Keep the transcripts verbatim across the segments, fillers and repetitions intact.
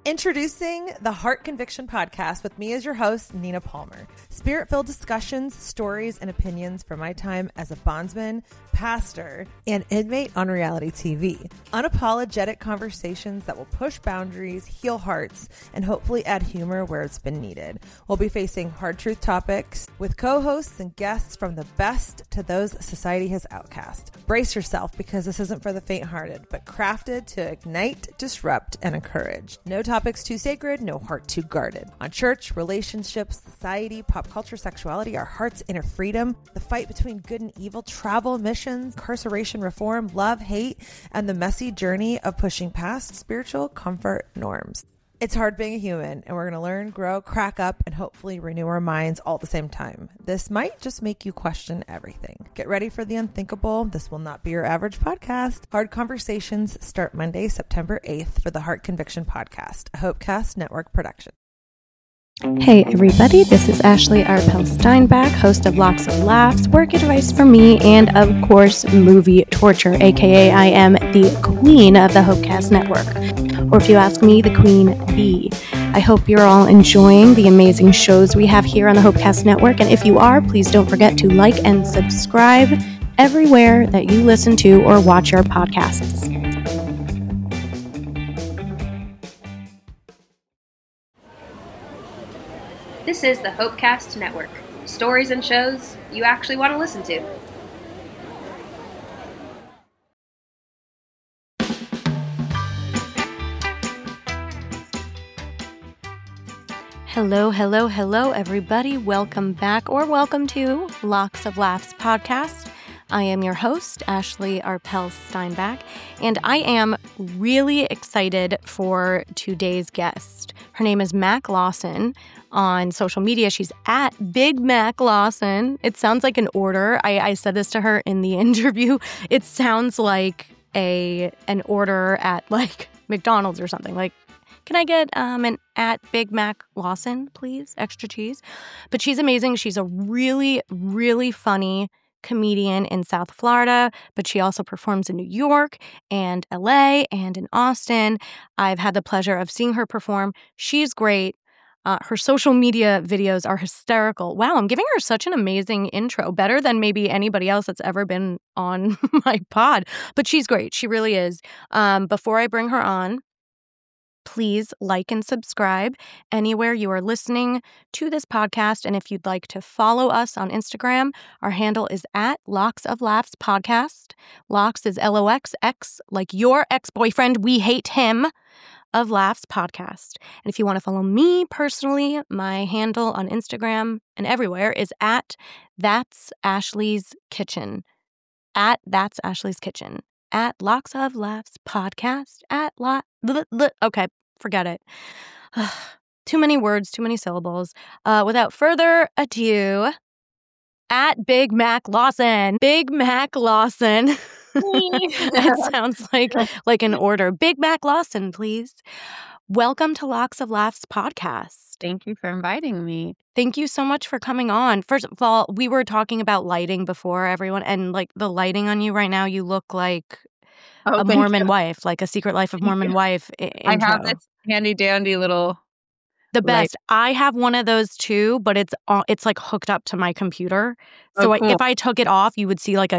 Introducing the Heart Conviction Podcast with me as your host, Nina Palmer. Spirit-filled discussions, stories, and opinions from my time as a bondsman, pastor, and inmate on reality T V. Unapologetic conversations that will push boundaries, heal hearts, and hopefully add humor where it's been needed. We'll be facing hard truth topics with co-hosts and guests from the best to those society has outcast. Brace yourself because this isn't for the faint-hearted, but crafted to ignite, disrupt, and encourage. No topics too sacred, no heart too guarded. On church, relationships, society, pop culture, sexuality, our heart's inner freedom, the fight between good and evil, travel, missions, incarceration reform, love, hate, and the messy journey of pushing past spiritual comfort norms. It's hard being a human, and we're going to learn, grow, crack up, and hopefully renew our minds all at the same time. This might just make you question everything. Get ready for the unthinkable. This will not be your average podcast. Hard Conversations start Monday, September eighth for the Heart Conviction Podcast, a Hopecast Network production. Hey everybody, this is Ashley Arpel Steinbach, host of Locks of Laughs, work advice for me, and of course, movie torture, aka I am the queen of the Hopecast Network, or if you ask me, the queen bee. I hope you're all enjoying the amazing shows we have here on the Hopecast Network, and if you are, please don't forget to like and subscribe everywhere that you listen to or watch our podcasts. This is the Hopecast Network. Stories and shows you actually want to listen to. Hello, hello, hello, everybody. Welcome back or welcome to Locks of Laughs podcast. I am your host, Ashley Arpel Steinbach, and I am really excited for today's guest. Her name is Mac Lawson. On social media, she's at Big Mac Lawson. It sounds like an order. I, I said this to her in the interview. It sounds like a an order at like McDonald's or something. Like, can I get um, an at Big Mac Lawson, please? Extra cheese. But she's amazing. She's a really, really funny comedian in South Florida, but she also performs in New York and L A and in Austin. I've had the pleasure of seeing her perform. She's great. Uh, her social media videos are hysterical. Wow, I'm giving her such an amazing intro, better than maybe anybody else that's ever been on my pod. But she's great. She really is. Um, before I bring her on, please like and subscribe anywhere you are listening to this podcast. And if you'd like to follow us on Instagram, our handle is at Locks of Laughs Podcast. Locks is L O X X, like your ex-boyfriend, we hate him, of Laughs Podcast. And if you want to follow me personally, my handle on Instagram and everywhere is at That's Ashley's Kitchen. At That's Ashley's Kitchen. At Locks of Laughs Podcast. At Lo- Okay, forget it. Too many words, too many syllables. Uh, without further ado, at Big Mac Lawson. Big Mac Lawson. That sounds like like an order. Big Mac Lawson, please. Welcome to Locks of Laughs podcast. Thank you for inviting me. Thank you so much for coming on. First of all, we were talking about lighting before, everyone, and like the lighting on you right now, you look like oh, a Mormon you. wife, like a Secret Life of Mormon wife I- intro. I have this handy dandy little The best. light. I have one of those too, but it's all, it's like hooked up to my computer. So oh, cool. I, if I took it off, you would see like a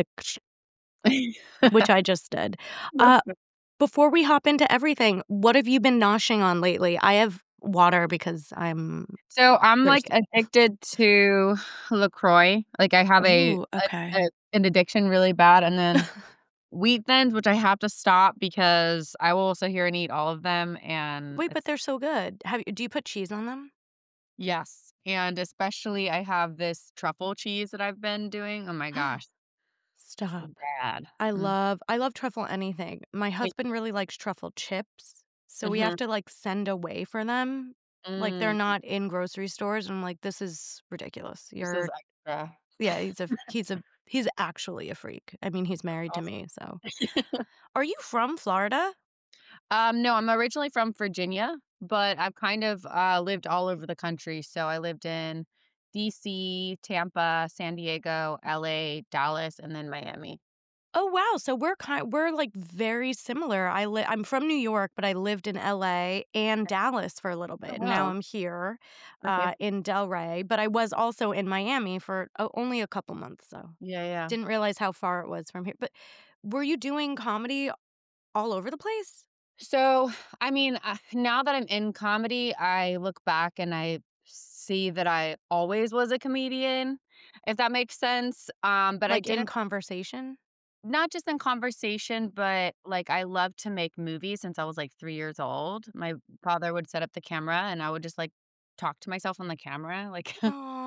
which I just did. Uh, before we hop into everything, what have you been noshing on lately? I have water because I'm So I'm thirsty. like addicted to LaCroix. Like I have a, Ooh, a- okay. a- an addiction really bad. And then Wheat Thins, which I have to stop because I will sit here and eat all of them. And Wait, but it's- they're so good. Have you, do you put cheese on them? yes. And especially I have this truffle cheese that I've been doing. Oh my gosh. so Stop. bad. I Mm. love I love truffle anything. My husband really likes truffle chips. So we have to like send away for them. Like they're Mm, not in grocery stores. And I'm like, this is ridiculous. this You're is extra. yeah, he's a he's a he's actually a freak. I mean, he's married to me, so. Are you from Florida? Um, no, I'm originally from Virginia, but I've kind of uh, lived all over the country. So I lived in D C, Tampa, San Diego, L A, Dallas, and then Miami. Oh, wow. So we're kind we're like very similar. I li- I'm from New York, but I lived in L A and Dallas for a little bit. Oh, And now wow. I'm here Okay. uh, in Delray, but I was also in Miami for uh, only a couple months. So Yeah, yeah. didn't realize how far it was from here. But were you doing comedy all over the place? So, I mean, uh, now that I'm in comedy, I look back and I see that I always was a comedian, if that makes sense. Um, but I Like in didn't, conversation? not just in conversation, but like I love to make movies since I was like three years old. My father would set up the camera and I would just like talk to myself on the camera, like,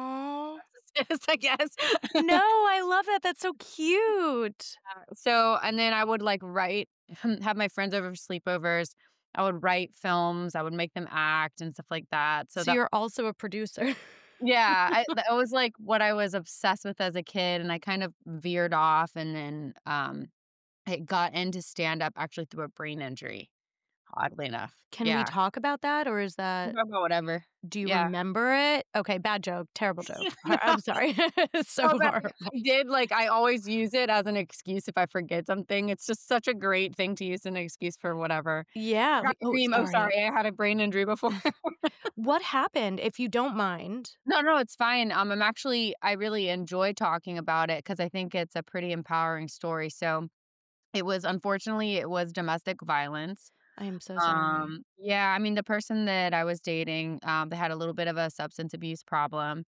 Oh. I guess. No, I love that. That's so cute. So, and then I would like write, have my friends over for sleepovers. I would write films. I would make them act and stuff like that. So, So that, you're also a producer. yeah, I, that was like what I was obsessed with as a kid. And I kind of veered off and then um, I got into stand up actually through a brain injury, oddly enough. Can we Yeah. talk about that, or is that Talk about whatever. do you Yeah. remember it? Okay, bad joke, terrible joke. I'm sorry. It's so Oh, but horrible. I did, like, I always use it as an excuse if I forget something. It's just such a great thing to use an excuse for whatever. Yeah. Forgot like- to oh, dream. Oh, sorry. sorry, I had a brain injury before. What happened, if you don't mind? No, no, it's fine. Um, I'm actually, I really enjoy talking about it because I think it's a pretty empowering story. So it was, unfortunately, it was domestic violence. I am so sorry. Um, yeah, I mean, the person that I was dating, um, they had a little bit of a substance abuse problem.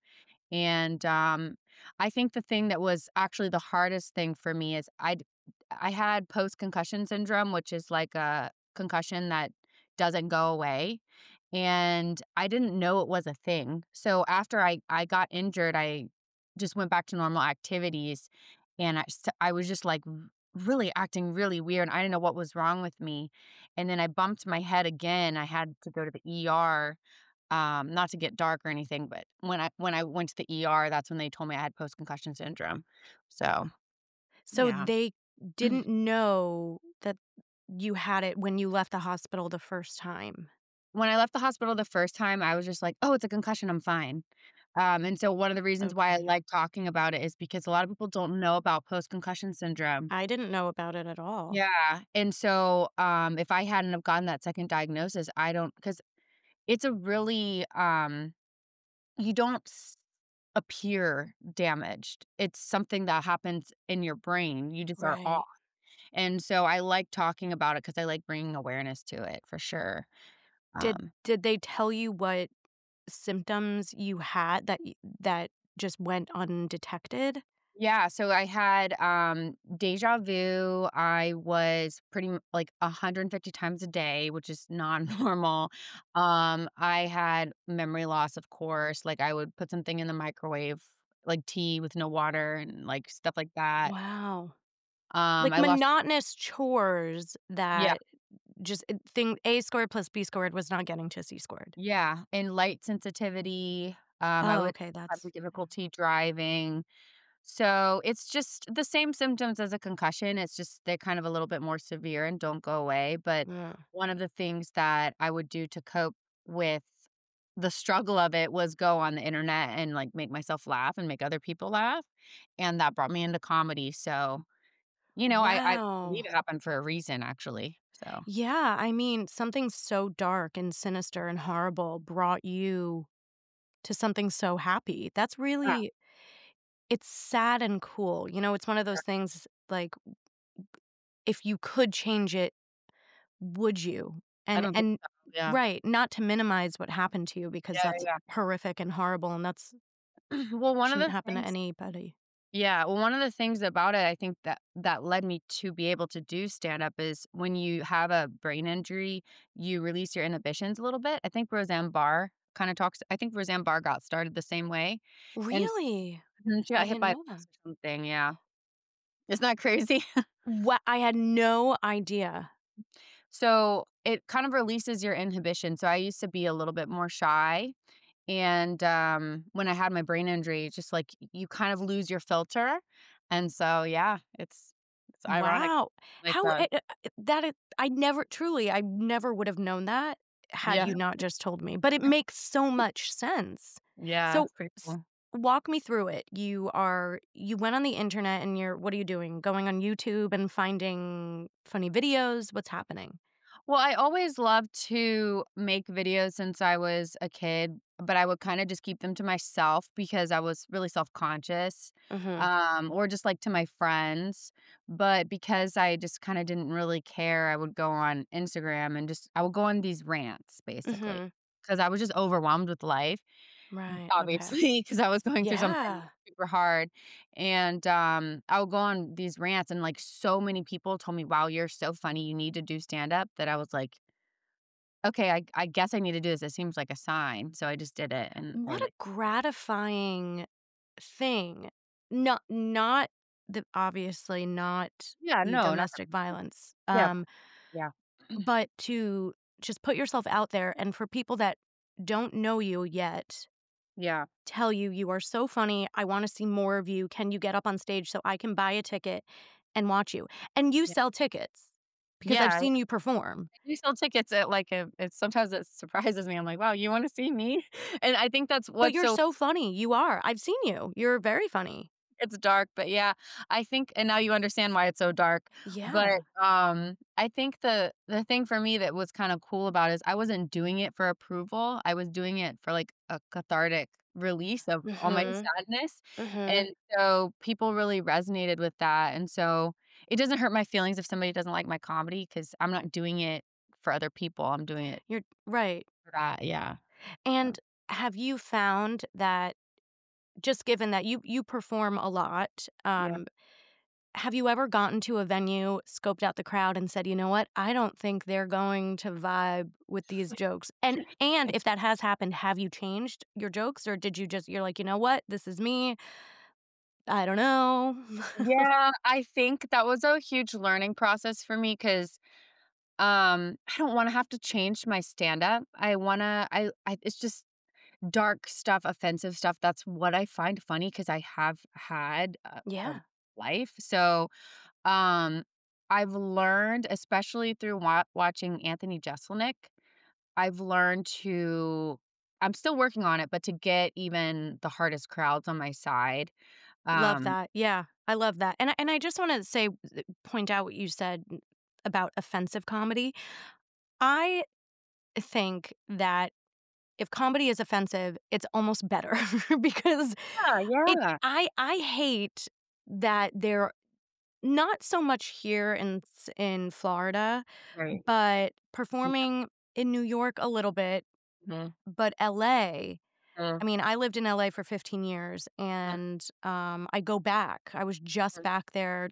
And um, I think the thing that was actually the hardest thing for me is I I had post-concussion syndrome, which is like a concussion that doesn't go away. And I didn't know it was a thing. So after I, I got injured, I just went back to normal activities. And I, s- I was just like r- really acting really weird. I didn't know what was wrong with me. And then I bumped my head again. I had to go to the E R. Um, not to get dark or anything, but when I when I went to the E R, that's when they told me I had post concussion syndrome. So So yeah. they didn't know that you had it when you left the hospital the first time. When I left the hospital the first time, I was just like, "Oh, it's a concussion. I'm fine." Um, and so one of the reasons why I Okay. like talking about it is because a lot of people don't know about post concussion syndrome. I didn't know about it at all. Yeah, and so um, if I hadn't have gotten that second diagnosis, I don't because it's a really um, you don't s- appear damaged. It's something that happens in your brain. You just are Right. off. And so I like talking about it because I like bringing awareness to it for sure. Did Um, did they tell you what symptoms you had that y- that just went undetected? yeah, so I had um, deja vu. I was pretty m- like one hundred fifty times a day, which is not normal. Um, I had memory loss, of course. Like I would put something in the microwave, like tea with no water and like stuff like that. Wow. Um, Like I lost. monotonous chores Yeah, that just it- thing A squared plus B squared was not getting to C squared. yeah, and light sensitivity. Um, I Oh, would okay, that's have difficulty driving. So it's just the same symptoms as a concussion. It's just they're kind of a little bit more severe and don't go away. But yeah. one of the things that I would do to cope with the struggle of it was go on the internet and like make myself laugh and make other people laugh. And that brought me into comedy. So, you know, I, I believe Wow. it happened for a reason, actually. So, Yeah, I mean, something so dark and sinister and horrible brought you to something so happy. That's yeah, really it's sad and cool. You know, it's one of yeah, those things like if you could change it, would you? I And don't think and so. Yeah. right, not to minimize what happened to you because Yeah. that's Yeah. horrific and horrible and that's Yeah. Well, one of shouldn't the happen to things anybody. Yeah, well, one of the things about it, I think that that led me to be able to do stand up is when you have a brain injury, you release your inhibitions a little bit. I think Roseanne Barr kind of talks. I think Roseanne Barr got started the same way, and s- Really? mhm, she I got hit didn't by a know that. bus or something. Yeah, isn't that crazy? What I had no idea. So it kind of releases your inhibition. So I used to be a little bit more shy. And um, when I had my brain injury, it's just like you kind of lose your filter. And so, yeah, it's it's ironic. Wow. Like, How uh, it, it- it- that it, I never truly I never would have known that had yeah, you not just told me. But it makes so much sense. yeah, So it's pretty s- cool. walk me through it. You are you went on the internet and you're what are you doing? Going on YouTube and finding funny videos? What's happening? Well, I always loved to make videos since I was a kid, but I would kind of just keep them to myself because I was really self-conscious, Mm-hmm. um, or just like to my friends. But because I just kind of didn't really care, I would go on Instagram and just I would go on these rants basically Mm-hmm. because I was just overwhelmed with life. Right. Okay. Obviously, because I was going through something Yeah. super hard, and, um, I would go on these rants, and, like, so many people told me, "Wow, you're so funny, you need to do stand-up," that I was like, "Okay, I I guess I need to do this, it seems like a sign," so I just did it, and I What a like gratifying thing. Not not the obviously not Yeah, the no, not domestic violence. yeah, Um, yeah. but to just put yourself out there and for people that don't know you yet, Yeah, tell you you are so funny. I want to see more of you. Can you get up on stage so I can buy a ticket and watch you? And you yeah. sell tickets because I've Yeah, seen you perform. I do sell tickets at, like, a it's sometimes it surprises me, I'm like, "Wow, you wanna see me?" And I think that's But what's you're so so funny. You are. I've seen you. You're very funny. It's dark, but yeah, I think and now you understand why it's so dark, but, Yeah. um, I think the the thing for me that was kinda cool about it is I wasn't doing it for approval, I was doing it for, like, a cathartic release of all my Mhm. sadness, Mhm. and so people really resonated with that, and so it doesn't hurt my feelings if somebody doesn't like my comedy because 'cause I'm not doing it for other people, I'm doing it You're right. for that, yeah. So, And have you found that just given that you you perform a lot, yeah. um, have you ever gotten to a venue, scoped out the crowd, and said, "You know what? I don't think they're going to vibe with these jokes." And and if that has happened, have you changed your jokes, or did you just you're like, "You know what? This is me. I don't know." Yeah, I think that was a huge learning process for me because. Um, I don't wanna have to change my stand-up. I wanna I I it's just dark stuff, offensive stuff, that's what I find funny because I have had a a Yeah. life. So, um, I've learned, especially through wa watching Anthony Jeselnik, I've learned to I'm still working on it, but to get even the hardest crowds on my side. Love Um, that. Yeah, I love that. And I and I just wanna say point out what you said about offensive comedy. I think that if comedy is offensive, it's almost better because yeah, it yeah. I I hate that there not so much here in s in Florida, Right. but Yeah. performing in New York a little bit, Mhm. but L A Mm, I mean, I lived in L A for fifteen years, mm, and, um, I go back. I was just mm. back there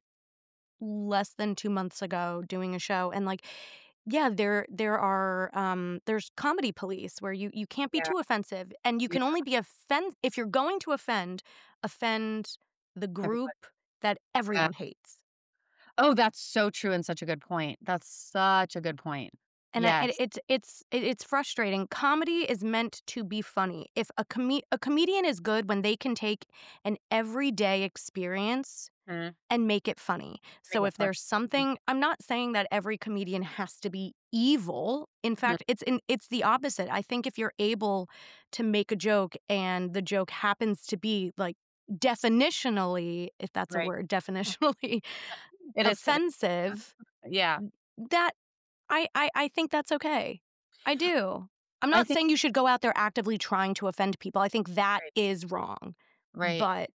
less than two months ago doing a show, and, like, yeah, there there are, um there's comedy police where you you can't be Yeah, too offensive, and you yeah, can only be offend if you're going to offend, offend the everybody. group that Yeah. everyone hates. Oh, that's so true and such a good point. That's such a good point. And I and Yes. it's it's it it's frustrating. Comedy is meant to be funny. If a come a comedian is good when they can take an everyday experience Mhm. and make it funny. Make So it if fun. there's something I'm not saying that every comedian has to be evil. In Mhm. fact, it's in it's the opposite. I think if you're able to make a joke and the joke happens to be like definitionally, if that's a Right. word, definitionally It is today. offensive, Yeah. that I I I think that's okay. I do. I'm I not think saying you should go out there actively trying to offend people. I think that right, is wrong. right. But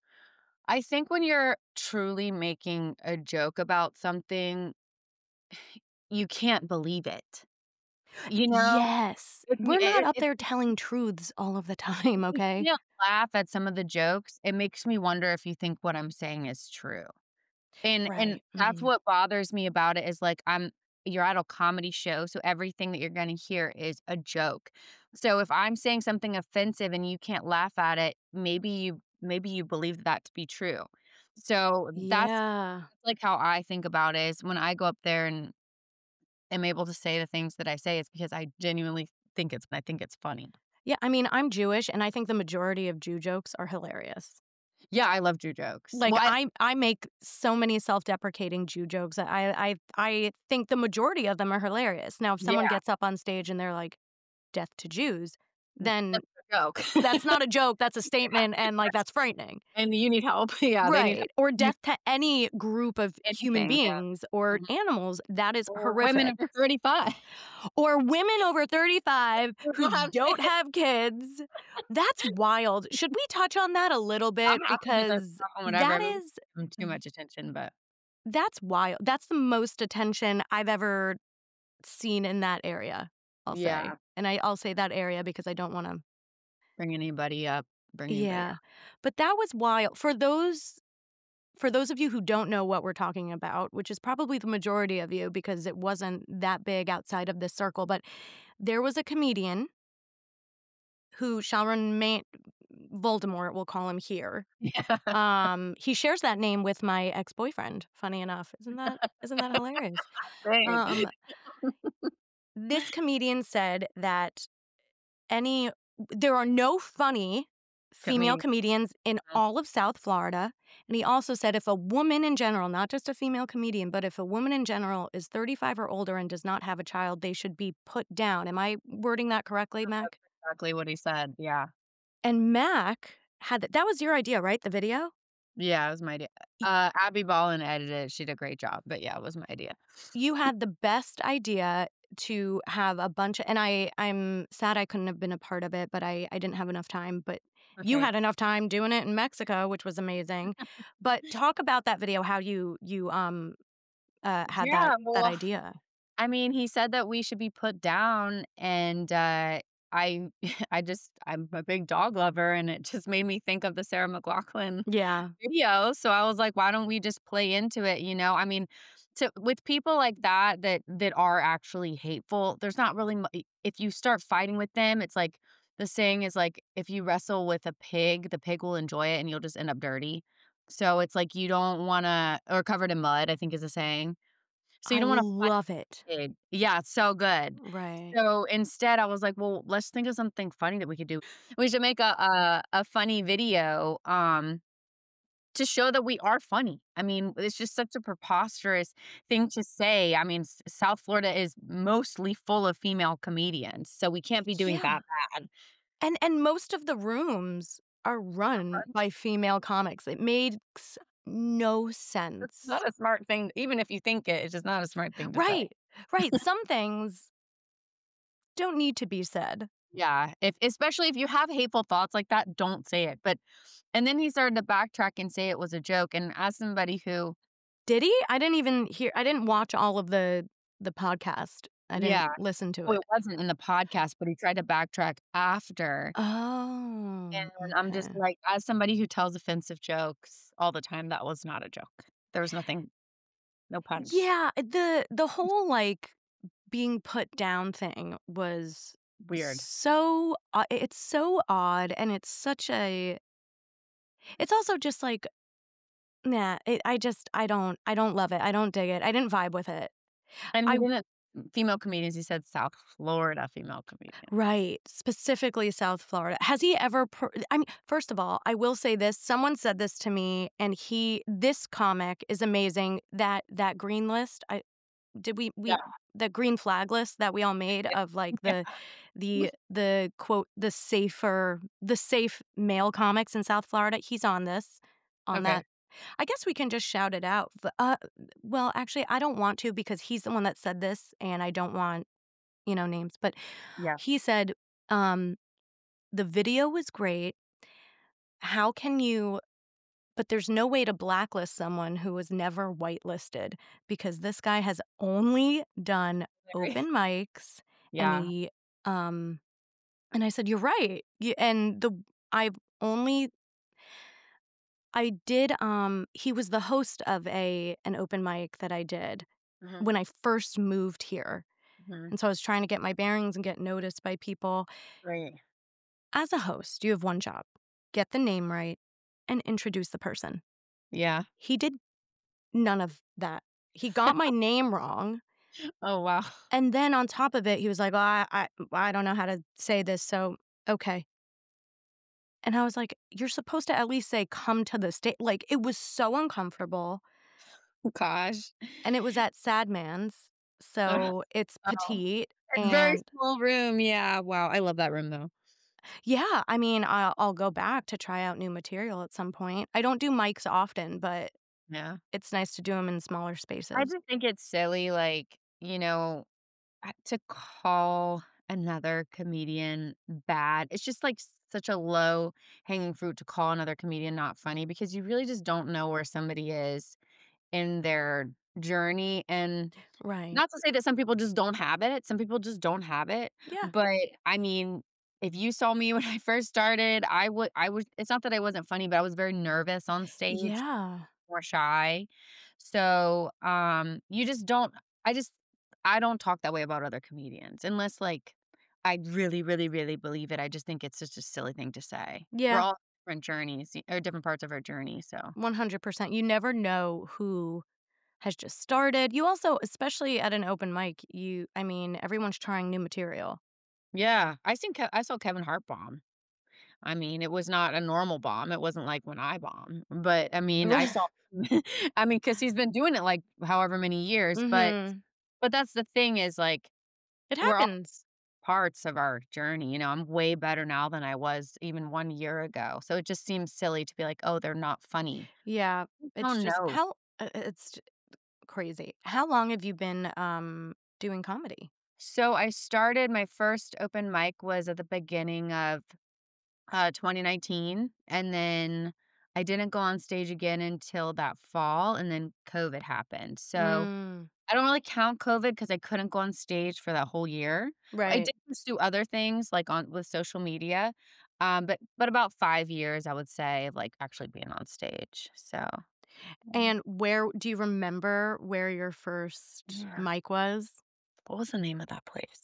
I think when you're truly making a joke about something, you can't believe it. You know? yes, If you we're not i up if there telling truths all of the time, if you okay? can't laugh at some of the jokes, it makes me wonder if you think what I'm saying is true. And and Right. that's Mhm. what bothers me about it is, like, I'm you're at a comedy show, so everything that you're gonna hear is a joke. So if I'm saying something offensive and you can't laugh at it, maybe you maybe you believe that to be true. So that's, Yeah. like, how I think about it is when I go up there and am able to say the things that I say, it's because I genuinely think it's I think it's funny. Yeah, I mean, I'm Jewish, and I think the majority of Jew jokes are hilarious. Yeah, I love Jew jokes. Like, Well, I I I make so many self-deprecating Jew jokes. I I I think the majority of them are hilarious. Now, if someone yeah. gets up on stage and they're like, "Death to Jews," then joke. That's not a joke. That's a statement. And like, that's frightening. And you need help. Yeah. They need Right. Or death to any group of human anything. Yeah. beings or Mhm. animals. That is Or horrific. women over thirty-five. Or women over thirty-five Who who don't have don't kids. have kids. That's wild. Should we touch on that a little bit? I'm happy with this Because stuff and whatever. that It is, wasn't too much attention, but that's wild. That's the most attention I've ever seen in that area, I'll say. Yeah. And I, I'll say that area because I don't want to. bring anybody up. Bring anybody Yeah. up. But that was wild. For those for those of you who don't know what we're talking about, which is probably the majority of you because it wasn't that big outside of this circle, but there was a comedian who shall remain Voldemort, we'll call him here. Yeah. Um, he shares that name with my ex-boyfriend, funny enough. Isn't that isn't that hilarious? Thanks. Um, this comedian said that any there are no funny female comedians in Mhm. all of South Florida. And he also said if a woman in general, not just a female comedian, but if a woman in general is thirty-five or older and does not have a child, they should be put down. Am I wording that correctly, Mac? Exactly what he said. Yeah. And Mac had that. That was your idea, right? The video? Yeah, it was my idea. Uh, Abby Ballin edited it. She did a great job. But yeah, it was my idea. You had the best idea to have a bunch of, and I, I'm sad I couldn't have been a part of it, but I, I didn't have enough time. But you Okay. had enough time doing it in Mexico, which was amazing. But talk about that video, how you you um uh had Yeah, that well, that idea. I mean, he said that we should be put down, and uh, I, I just, I'm a big dog lover, and it just made me think of the Sarah McLachlan Yeah. video. So I was like, why don't we just play into it? You know, I mean, to with people like that that that are actually hateful, there's not really. mu- If you start fighting with them, it's like the saying is like, if you wrestle with a pig, the pig will enjoy it, and you'll just end up dirty. So it's like you don't want to, or covered in mud, I think is a saying. So you don't I want to love it. pig. Yeah, it's so good. Right. So instead, I was like, well, let's think of something funny that we could do. We should make a a, a funny video um, to show that we are funny. I mean, it's just such a preposterous thing to say. I mean, S- South Florida is mostly full of female comedians, so we can't be doing Yeah. that bad. And and most of the rooms are run by female comics. It makes no sense. It's not a smart thing. Even if you think it, it's just not a smart thing to say. Right. Right. Some things don't need to be said. Yeah, if especially if you have hateful thoughts like that, don't say it. But and then he started to backtrack and say it was a joke. And as somebody who, Did he? I didn't even hear I didn't watch all of the the podcast. I didn't Yeah. listen to well, it. it wasn't in the podcast, but he tried to backtrack after. Oh. And I'm just okay. like, as somebody who tells offensive jokes all the time, that was not a joke. There was nothing, no punch. Yeah, the the whole like being put down thing was Weird. So uh, it's so odd, and it's such a. It's also just like, nah. It, I just I don't I don't love it. I don't dig it. I didn't vibe with it. And he I- didn't, female comedians, he said South Florida female comedians. Right, specifically South Florida. Has he ever? Per- I mean, first of all, I will say this. Someone said this to me, and he. This comic is amazing. That that green list. I did we we Yeah. the green flag list that we all made of like the the the quote the safer the safe male comics in South Florida. He's on this on Okay. that. I guess we can just shout it out. But, Uh, well, actually, I don't want to because he's the one that said this, and I don't want you know names. But Yeah. he said, um, "The video was great. How can you?" But there's no way to blacklist someone who was never whitelisted because this guy has only done open mics. Yeah. And he, um, and I said, "You're right." You, and the I've only I did. Um, he was the host of a an open mic that I did Mhm. when I first moved here, Mhm. and so I was trying to get my bearings and get noticed by people. Right. As a host, you have one job: get the name right and introduce the person. Yeah. He did none of that. He got my name wrong. Oh, wow. And then on top of it, he was like, oh, I, I, I don't know how to say this, so okay. And I was like, you're supposed to at least say, come to the stage. Like, it was so uncomfortable. Gosh. And it was at Sad Man's, so it's Oh. petite. It's and very small room. Yeah. Wow. I love that room, though. Yeah, I mean, I'll, I'll go back to try out new material at some point. I don't do mics often, but Yeah. it's nice to do them in smaller I spaces. just think it's silly, like, you know, uh, to call another comedian bad. It's just like such a low hanging fruit to call another comedian not funny because you really just don't know where somebody is in their journey. And Right. not to say that some people just don't have it. Some people just don't have it. Yeah. But I mean, if you saw me when I first started, I would, I was, it's not that I wasn't funny, but I was very nervous on stage, Yeah. more shy. So, um, you just don't, I just, I don't talk that way about other comedians unless like I really, really, really believe it. I just think it's just a silly thing to say. We're Yeah. all different journeys or different parts of our journey. So, one hundred percent. You never know who has just started. You also, especially at an open mic, you, I mean, everyone's trying new material. yeah, I seen, Ke- I saw Kevin Hart bomb. I mean, it was not a normal bomb. It wasn't like when I bomb, but I mean, I saw, I mean, because he's been doing it like however many years. But, Mm-hmm. but that's the thing is like It we're all happens. parts of our journey. You know, I'm way better now than I was even one year ago. So it just seems silly to be like, oh, they're not funny. Yeah. I It's don't just know. how, uh, it's j- crazy. How long have you been um doing comedy? So I started my first open mic was at the beginning of uh, twenty nineteen, and then I didn't go on stage again until that fall, and then COVID happened. So Mm, I don't really count COVID because I couldn't go on stage for that whole year. I right. did pursue other things like on with social media, um, but but about five years I would say of like actually being on stage. So And where do you remember where your first yeah. mic was? What was the name of that place?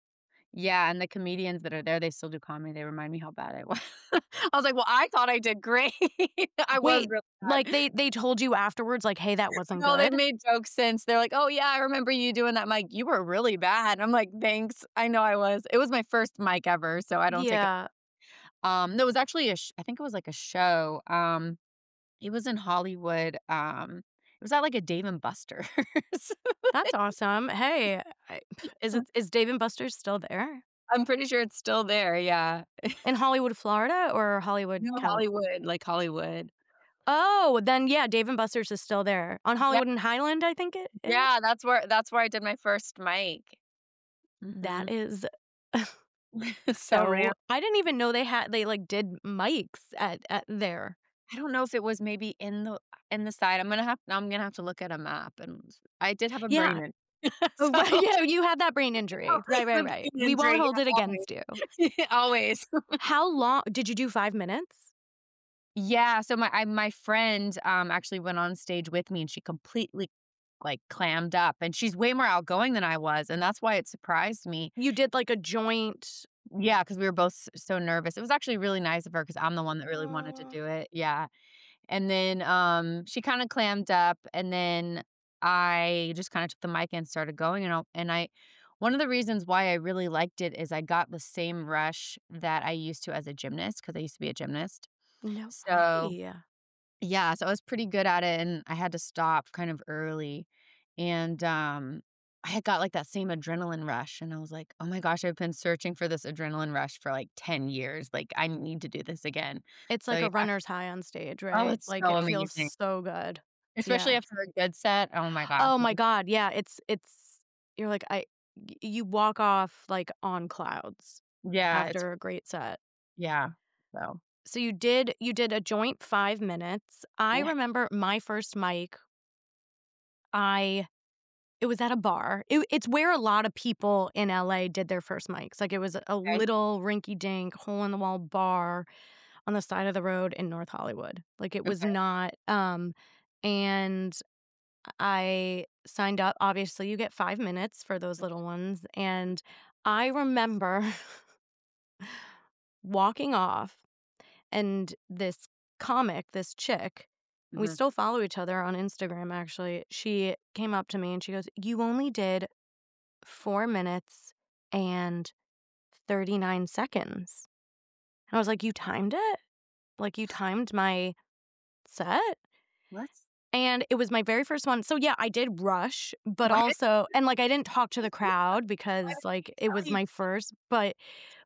Yeah, and the comedians that are there, they still do comedy. They remind me how bad I was. I was like, well, I thought I did great. I was Wait, really bad. like they they told you afterwards, like, hey, that wasn't No, they've good? made jokes since. They're like, "Oh, yeah, I remember you doing that mic. You were really bad." I'm like, "Thanks. I know I was." It was my first mic ever, so I don't take it. Yeah. Um, no, it was actually a sh- I think it was like a show. Um, it was in Hollywood. Um, it was at like a Dave and Buster's. That's awesome. Hey, I, is it is Dave and Buster's still there? I'm pretty sure it's still there. Yeah. In Hollywood, Florida, or Hollywood, No, California? Hollywood, like Hollywood. Oh, then yeah, Dave and Buster's is still there. On Yeah, Hollywood and Highland, I think it is. yeah, that's where that's where I did my first mic. That Mhm. is So so random. I didn't even know they had they like did mics at at there. I don't know if it was maybe in the in the side. I'm gonna have I'm gonna have to look at a map, and I did have a Yeah. brain. Oh, So right, yeah, you had that brain injury. Oh, Right, right, the right. brain We won't injury, hold it yeah, against you. always. How long did you do five minutes? Yeah, so my I, my friend um actually went on stage with me, and she completely like clammed up, and she's way more outgoing than I was, and that's why it surprised me. You did like a joint. Yeah, because we were both s- so nervous. It was actually really nice of her because I'm the one that really wanted to Aw. do it. Yeah, and then um she kind of clammed up, and then I just kind of took the mic and started going, and I, and I one of the reasons why I really liked it is I got the same rush that I used to as a gymnast because I used to be a gymnast. No So way. yeah, so I was pretty good at it, and I had to stop kind of early. And um I had got like that same adrenaline rush, and I was like, "Oh my gosh, I've been searching for this adrenaline rush for like ten years. Like I need to do this again." It's So like yeah. a runner's high on stage, Oh, right? it's Like so it feels amazing. so good. Especially Yeah. after a good set. Oh my gosh. Oh my God. Yeah. It's, it's, you're like, I, y- you walk off like on clouds Yeah, it's after a great set. yeah. So So you did, you did a joint five minutes. I yeah. remember my first mic, I, it was at a bar. It, it's where a lot of people in L A did their first mics. Like it was a Okay. little rinky dink, hole in the wall bar on the side of the road in North Hollywood. Like it was Okay. not, um, and I signed up. Obviously, you get five minutes for those little ones. And I remember walking off, and this comic, this chick, we Mhm. still follow each other on Instagram, actually. She came up to me and she goes, "You only did four minutes and thirty-nine seconds." And I was like, "You timed it? Like, you timed my set?" What? And it was my very first one. So yeah, I did rush, but What? also, and like I didn't talk to the crowd because like it was Right. my first, but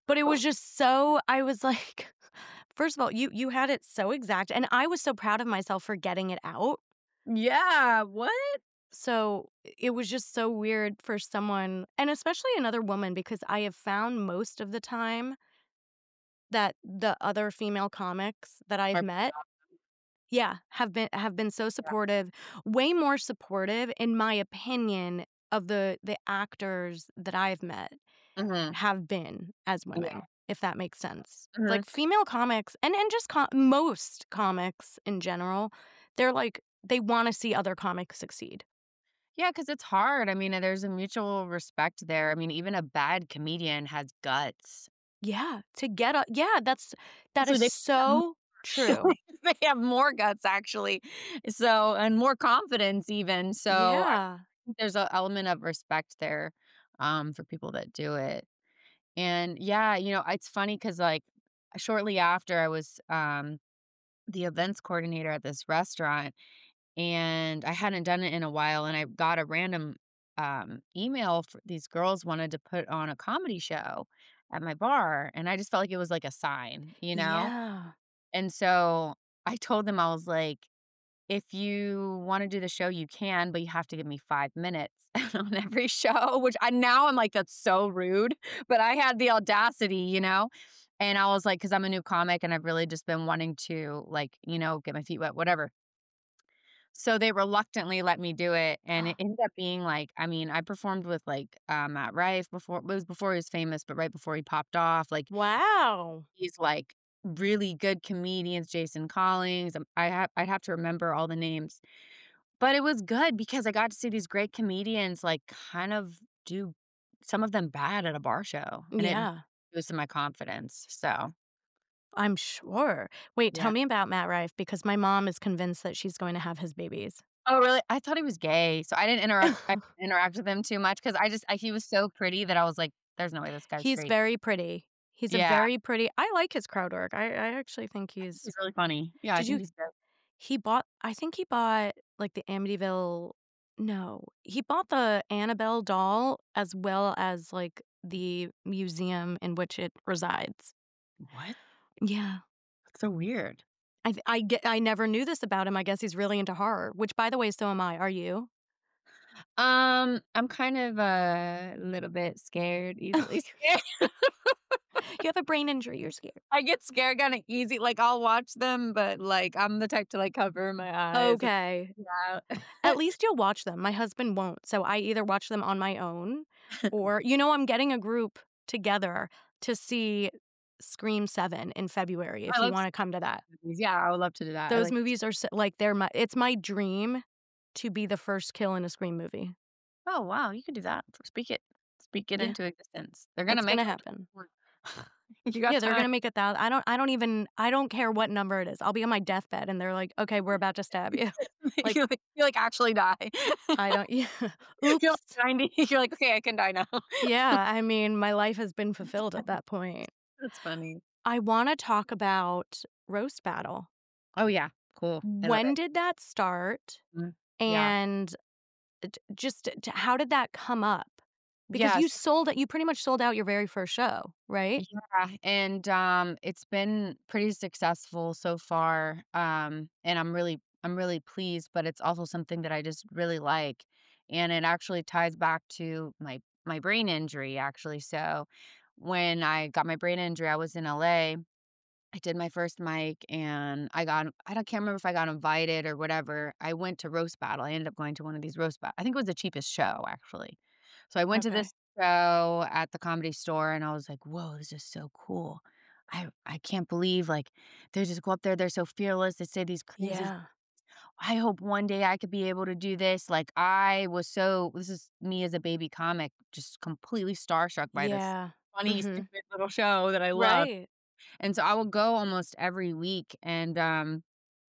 But it was just so, I was like, first of all, you you had it so exact. And I was so proud of myself for getting it out. Yeah, what? So it was just so weird for someone, and especially another woman, because I have found most of the time that the other female comics that I've Or- met, yeah, have been have been so supportive, way more supportive, in my opinion, of the the actors that I've met Mhm. have been as women, Yeah. if that makes sense. Mhm. Like female comics, and and just com- most comics in general, they're like, they want to see other comics succeed. Yeah, because it's hard. I mean, there's a mutual respect there. I mean, even a bad comedian has guts. Yeah, to get a yeah, that's that So is they so true. they have more guts actually. So and more confidence even. So I Yeah. think there's an element of respect there um for people that do it. And yeah, you know, it's funny because like shortly after I was um the events coordinator at this restaurant and I hadn't done it in a while and I got a random um email for these girls wanted to put on a comedy show at my bar and I just felt like it was like a sign, you know? Yeah. And so I told them I was like, if you want to do the show, you can, but you have to give me five minutes on every show, which I now I'm like, that's so rude. But I had the audacity, you know? And I was like, because I'm a new comic and I've really just been wanting to, like, you know, get my feet wet, whatever. So they reluctantly let me do it. And it ended up being like, I mean, I performed with like uh, Matt Rife before, it was before he was famous, but right before he popped off. Like, Wow. he's like really good comedians, Jason Collins. um, I have I'd have to remember all the names. But it was good because I got to see these great comedians like kind of do some of them bad at a bar show. And it Yeah, boosted my confidence. So I'm sure. Wait, tell yeah. me about Matt Rife, because my mom is convinced that she's going to have his babies. Oh really? I thought he was gay. So I didn't interact I didn't interact with him too much because I just I, he was so pretty that I was like, there's no way this guy's He's straight. very pretty. He's a Yeah. very pretty. I like his crowd work. I, I actually think he's. He's really funny. Yeah, I Did think you? he's good. He bought. I think he bought like the Amityville. No, he bought the Annabelle doll as well as like the museum in which it resides. What? Yeah. That's so weird. I th- I get I never knew this about him. I guess he's really into horror, which, by the way, so am I. Are you? Um, I'm kind of a little bit scared, easily scared. You have a brain injury. You're scared. I get scared kind of easy. Like I'll watch them, but like I'm the type to like cover my eyes. Okay. Yeah. At least you'll watch them. My husband won't. So I either watch them on my own or, you know, I'm getting a group together to see Scream seven in February if I you love want to come to that. movies. Yeah, I would love to do that. I Those like- movies are so, like, they're my, it's my dream to be the first kill in a Scream movie. Oh wow, you could do that. Speak it. Speak it Yeah. into existence. They're gonna It's make gonna it. happen. You got Yeah, they're time. gonna make a thousand. I don't. I don't even. I don't care what number it is. I'll be on my deathbed, and they're like, "Okay, we're about to stab you." Like- you like you like actually die. I don't. Yeah. You're like Oops. ninety. You're like, okay, I can die now. Yeah. I mean, my life has been fulfilled at that point. That's funny. I want to talk about Roast Battle. Oh yeah, cool. I love When it. did that start? Mm, yeah. And t- just t- how did that come up? Because Yeah, you sold it. You pretty much sold out your very first show, right? Yeah, and um it's been pretty successful so far. Um and I'm really I'm really pleased, but it's also something that I just really like. And it actually ties back to my my brain injury actually. So when I got my brain injury, I was in L A. I did my first mic and I got I don't can't remember if I got invited or whatever. I went to Roast Battle. I ended up going to one of these roast battle. I think it was the cheapest show actually. So I went to Okay. this show at the Comedy Store and I was like, "Whoa, this is so cool." I I can't believe like they just go up there, they're so fearless. They say these crazy Yeah. I hope one day I could be able to do this. Like I was so this is me as a baby comic, just completely starstruck by this Yeah. funny, Mhm. stupid little show that I love. Right. And so I will go almost every week. And um,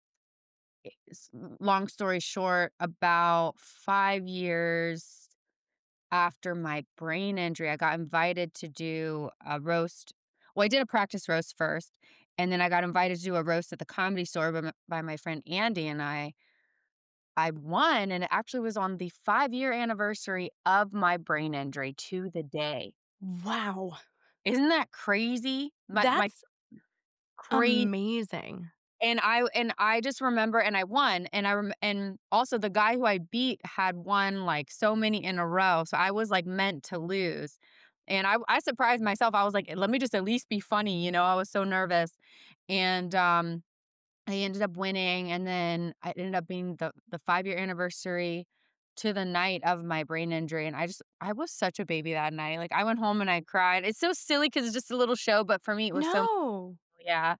it's- long story short, about five years after my brain injury, I got invited to do a roast. Well, I did a practice roast first, and then I got invited to do a roast at the Comedy Store by my, by my friend Andy, and I I won, and it actually was on the five year anniversary of my brain injury to the day. Wow. Isn't that crazy? My my That's crazy. amazing. And I and I just remember and I won, and I rem and also the guy who I beat had won, like, so many in a row, so I was, like, meant to lose. And I I surprised myself. I was like, "Let me just at least be funny," you know, I was so nervous. And, um, I ended up winning, and then I ended up being the the five-year anniversary to the night of my brain injury, and I just I was such a baby that night. Like, I went home and I cried. It's so silly because it's just a little show, but for me, it was so No. yeah.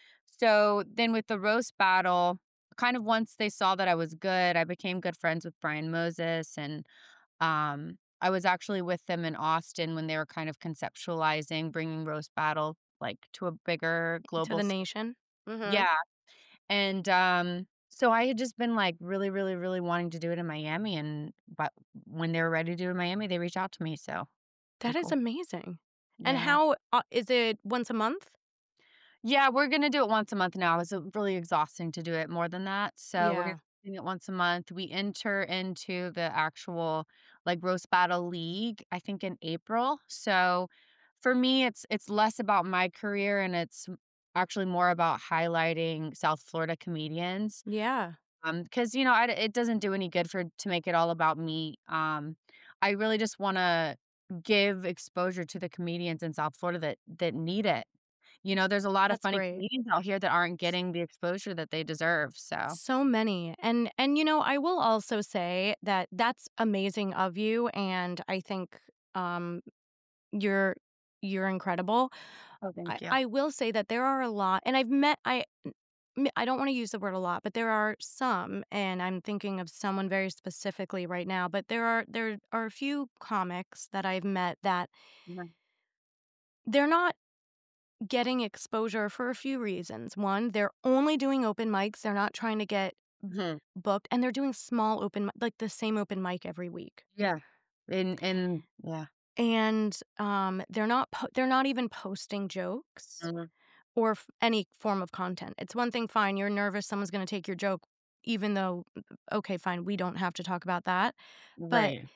So then with the roast battle, kind of once they saw that I was good, I became good friends with Brian Moses, and um, I was actually with them in Austin when they were kind of conceptualizing bringing roast battle like to a bigger To global the s- nation. Mhm. yeah. And um, so I had just been like really, really, really wanting to do it in Miami, and but when they were ready to do it in Miami, they reached out to me. So That pretty is cool. amazing. And Yeah. how uh, is it once a month? Yeah, we're gonna do it once a month now. It's, uh, really exhausting to do it more than that, so we're gonna Yeah. do it once a month. We enter into the actual, like, roast battle league, I think, in April, so for me, it's it's less about my career, and it's actually more about highlighting South Florida comedians, Yeah. Um, because you know, I it doesn't do any good for to make it all about me, um, I really just wanna give exposure to the comedians in South Florida that that need it. You know, there's a lot of That's funny great. comedians out here that aren't getting the exposure that they deserve, so So many. And and you know, I will also say that that's amazing of you, and I think um you're you're incredible. oh, I thank you. I will say that there are a lot, and I've met I m- I don't want to use the word a lot, but there are some, and I'm thinking of someone very specifically right now, but there are there are a few comics that I've met that Mhm. they're not getting exposure for a few reasons. One, they're only doing open mics, they're not trying to get Mhm. booked, and they're doing small open mi like, the same open mic every week. Yeah. And and yeah. And, um, they're not po they're not even posting jokes Mhm. or f any form of content. It's one thing, fine, you're nervous someone's gonna take your joke, even though okay, fine, we don't have to talk about that, but Right.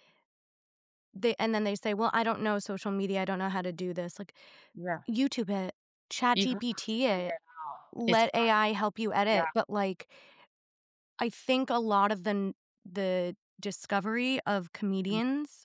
they and then they say, "Well, I don't know social media, I don't know how to do this." Like, Yeah. YouTube it, You can ChatGPT figure it, it out. It's let A I help you yeah. edit, but, like, I think a lot of the n the discovery of Mhm. comedians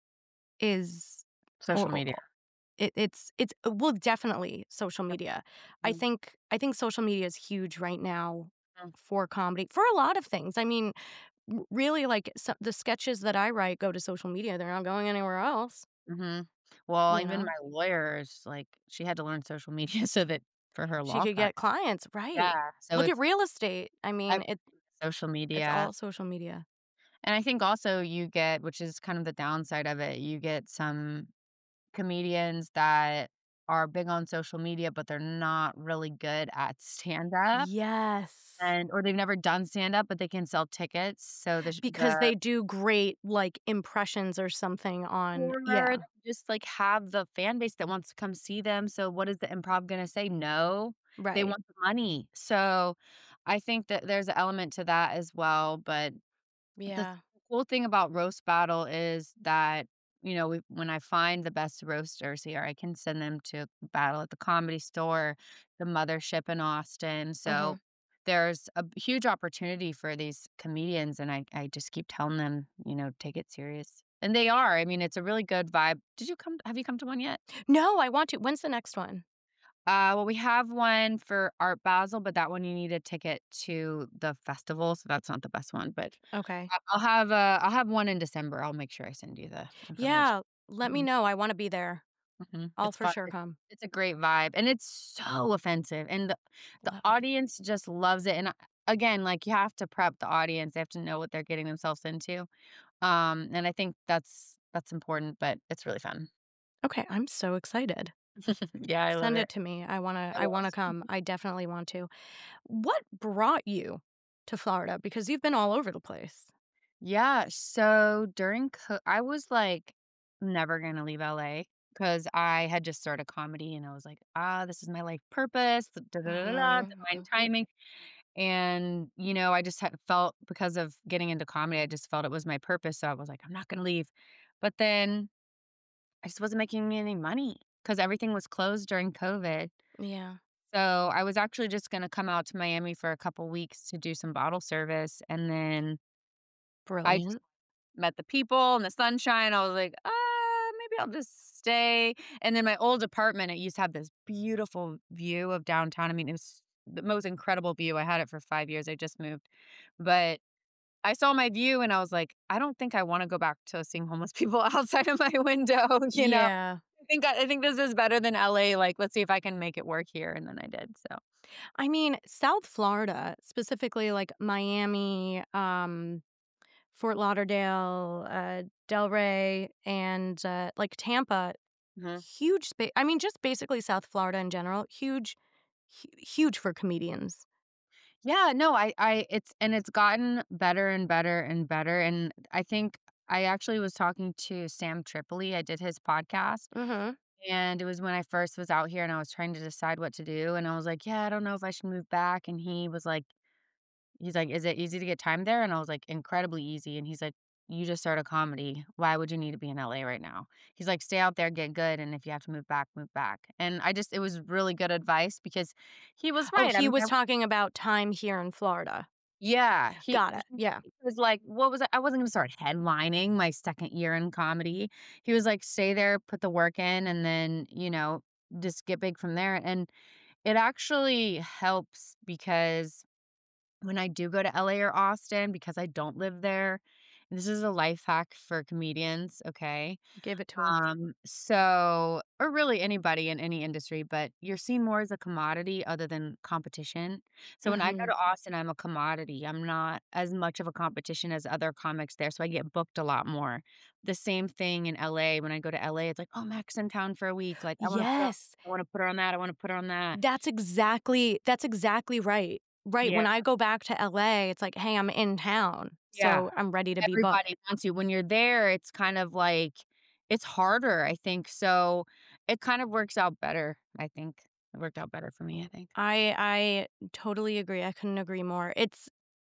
is Social or media. it it's it's well, definitely social Yep. media. I Mhm. think I think social media is huge right now Mm. for comedy, for a lot of things. I mean, r really, like, so the sketches that I write go to social media, they're not going anywhere else, Mhm. Well, you even know? my lawyer is like she had to learn social media so that for her She law could practice. get clients, right. Yeah. So Look at it's real estate. I I've mean, it social it's media. all social media. And I think also you get which is kind of the downside of it, you get some comedians that are big on social media, but they're not really good at stand-up Yes. and or they've never done stand-up, but they can sell tickets. So the sh Because the they do great, like, impressions or something on or yeah, they just, like, have the fan base that wants to come see them. So what is the improv gonna say? No. They right. want the money. So I think that there's an element to that as well, but the Yeah. cool thing about roast battle is that, you know, we when I find the best roasters here, I can send them to battle at the Comedy Store, the Mothership in Austin, so Mhm. there's a b huge opportunity for these comedians, and I I just keep telling them, you know, "Take it serious." And they are, I mean, it's a really good vibe. Did you come have you come to one yet? No, I want to. When's the next one? Uh, well, we have one for Art Basel, but that one you need a ticket to the festival, so that's not the best one, but Okay. I I'll have, uh, I'll have one in December. I'll make sure I send you the information. Yeah, let me Mhm, know, I wanna be there. mhm. I'll It's for fun. sure It's come. it's a great vibe, and it's so offensive, and the the Love it. audience just loves it, and, I again, like, you have to prep the audience. They have to know what they're getting themselves into, um, and I think that's that's important, but it's really fun. Okay, I'm so excited. Yeah, I love Send it. it to me. I wanna I I will. wanna come. I definitely want to. What brought you to Florida? Because you've been all over the place. Yeah, so during co I was, like, never gonna leave L A because I had just started comedy, and I was like, "Ah, this is my life purpose, da da da da da, divine Mhm. timing," and, you know, I just had felt because of getting into comedy, I just felt it was my purpose, so I was like, "I'm not gonna leave," but then I just wasn't making me any money, because everything was closed during COVID. Yeah. So I was actually just gonna come out to Miami for a couple weeks to do some bottle service, and then I just Brilliant. met the people and the sunshine. I was like, "Ah, maybe I'll just stay." And then my old apartment, it used to have this beautiful view of downtown. I mean, it was the most incredible view. I had it for five years. I just moved. But I saw my view and I was like, "I don't think I wanna go back to seeing homeless people outside of my window," you know? Yeah. I think I I think this is better than L A, like, let's see if I can make it work here, and then I did, so. I mean, South Florida, specifically like Miami, um, Fort Lauderdale, uh, Delray, and uh, like Tampa, Mhm. huge space. I mean, just basically South Florida in general, huge, hu- huge for comedians. Yeah, no, I I it's and it's gotten better and better and better, and I think I actually was talking to Sam Tripoli. I did his podcast, Mm-hmm. and it was when I first was out here and I was trying to decide what to do, and I was like, "Yeah, I don't know if I should move back," and he was like he's like, "Is it easy to get time there?" And I was like, "Incredibly easy," and he's like, "You just started comedy. Why would you need to be in L A right now?" He's like, "Stay out there, get good, and if you have to move back, move back." And I just it was really good advice because he was Oh, right. I he mean, was I talking about time here in Florida. yeah, he Got it. Yeah. he was like, what was it? I wasn't gonna start headlining my second year in comedy. He was like, "Stay there, put the work in, and then, you know, just get big from there." And it actually helps because when I do go to L A or Austin, because I don't live there, and this is a life hack for comedians, okay? Give it to us. Um, so or really anybody in any industry, but you're seen more as a commodity other than competition. So when I go Mm-hmm. to Austin, I'm a commodity. I'm not as much of a competition as other comics there, so I get booked a lot more. The same thing in L A. When I go to L A, it's like, "Oh, Mac's in town for a week. Like, I wanna put her Yes. I wanna put her on that. I wanna put her on that." That's exactly that's exactly right. Right, Yeah. when I go back to L A, it's like, "Hey, I'm in town, Yeah. so I'm ready to be booked." Everybody wants you. When you're there, it's kind of like it's harder, I think, so it kind of works out better, I think. It worked out better for me, I think. I I totally agree, I couldn't agree more. It's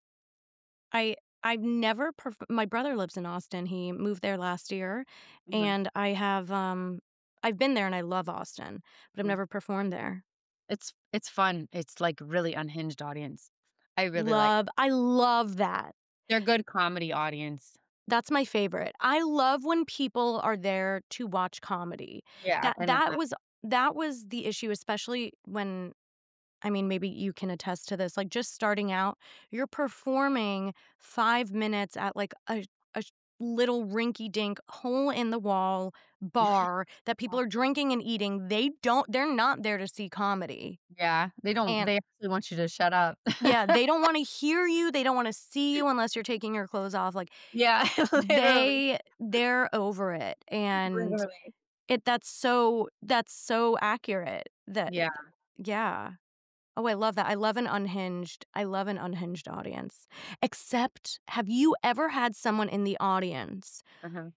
I I've never perf my brother lives in Austin, he moved there last year, Mhm, and I have, um I've been there and I love Austin, but I've mm. never performed there. It's it's fun. It's, like, really unhinged audience. I really like Love I love that. they're good comedy audience. That's my favorite. I love when people are there to watch comedy. Yeah, That and that I was that was the issue, especially when I mean, maybe you can attest to this, like, just starting out, you're performing five minutes at, like, a a sh little rinky-dink, hole-in-the-wall bar that people are drinking and eating. They don't they're not there to see comedy, yeah, they don't and they actually want you to shut up. yeah, they don't wanna hear you, they don't wanna see you unless you're taking your clothes off, like, Yeah, literally, they they're over it, and literally. it that's so that's so accurate that Yeah, yeah. Oh, I love that. I love an unhinged I love an unhinged audience. Except, have you ever had someone in the audience uh-huh.